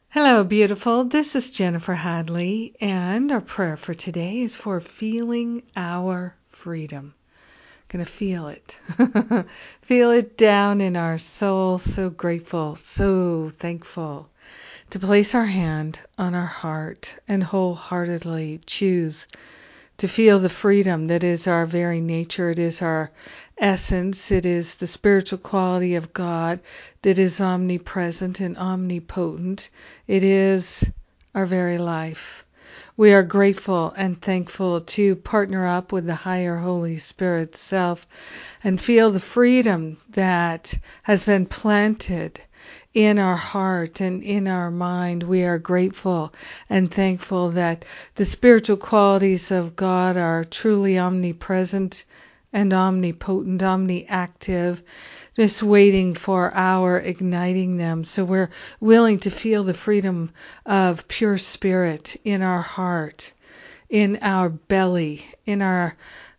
Hello, beautiful. This is Jennifer Hadley, and our prayer for today is for feeling our freedom. Gonna feel it. Feel it down in our soul. So grateful, so thankful to place our hand on our heart and wholeheartedly choose to feel the freedom that is our very nature. It is our essence. It is the spiritual quality of God that is omnipresent and omnipotent. It is our very life. We are grateful and thankful to partner up with the higher Holy Spirit self and feel the freedom that has been planted in our heart and in our mind. We are grateful and thankful that the spiritual qualities of God are truly omnipresent and omnipotent, omniactive, just waiting for our igniting them. So we're willing to feel the freedom of pure spirit in our heart, in our belly, in our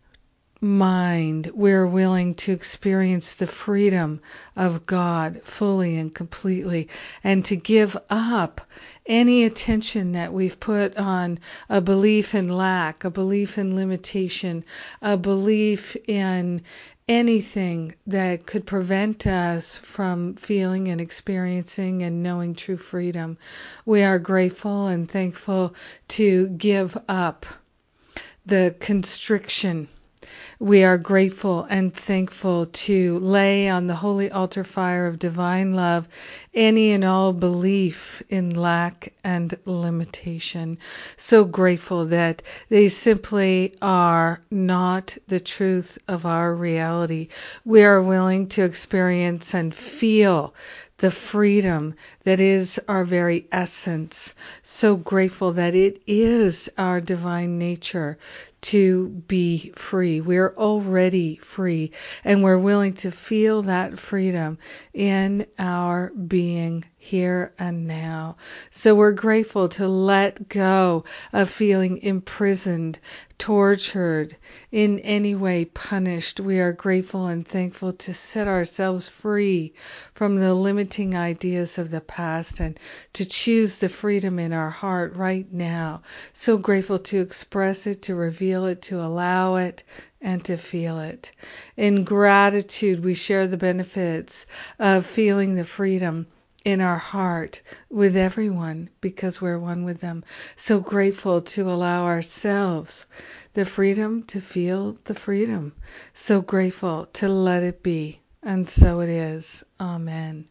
mind. We're willing to experience the freedom of God fully and completely, and to give up any attention that we've put on a belief in lack, a belief in limitation, a belief in anything that could prevent us from feeling and experiencing and knowing true freedom. We are grateful and thankful to give up the constriction. We are grateful and thankful to lay on the holy altar fire of divine love any and all belief in lack and limitation. So grateful that they simply are not the truth of our reality. We are willing to experience and feel the freedom that is our very essence. So grateful that it is our divine nature to be free. We're already free, and we're willing to feel that freedom in our being here and now. So we're grateful to let go of feeling imprisoned, tortured, in any way punished. We are grateful and thankful to set ourselves free from the limiting ideas of the past and to choose the freedom in our heart right now. So grateful to express it, to reveal it, to allow it, and to feel it. In gratitude, we share the benefits of feeling the freedom in our heart with everyone because we're one with them. So grateful to allow ourselves the freedom to feel the freedom. So grateful to let it be. And so it is. Amen.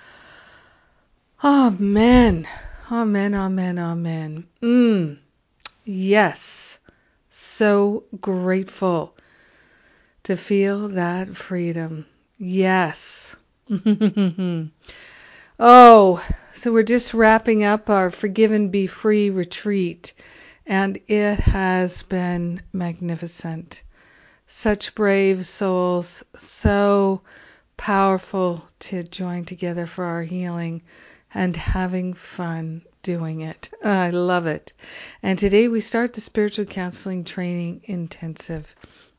Amen. Amen, amen, amen. Yes. So grateful to feel that freedom. Yes. Oh, so we're just wrapping up our Forgive and Be Free retreat, and it has been magnificent. Such brave souls, so powerful to join together for our healing and having fun doing it. I love it. And today we start the Spiritual Counseling Training Intensive.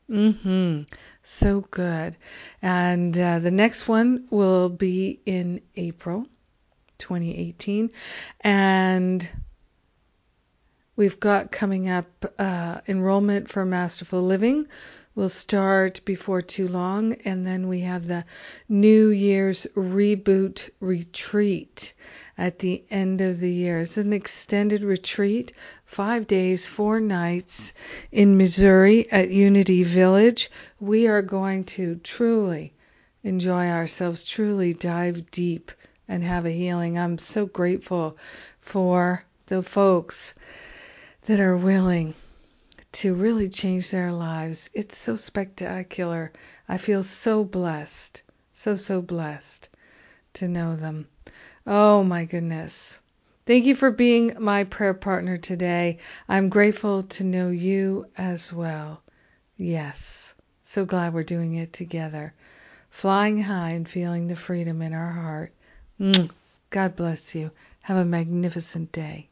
So good. And the next one will be in April 2018. And we've got coming up enrollment for Masterful Living. We'll start before too long. And then we have the New Year's Reboot Retreat at the end of the year. It's an extended retreat, 5 days, 4 nights in Missouri at Unity Village. We are going to truly enjoy ourselves, truly dive deep and have a healing. I'm so grateful for the folks that are willing to really change their lives. It's so spectacular. I feel so blessed, so blessed to know them. Oh my goodness. Thank you for being my prayer partner today. I'm grateful to know you as well. Yes. So glad we're doing it together. Flying high and feeling the freedom in our heart. God bless you. Have a magnificent day.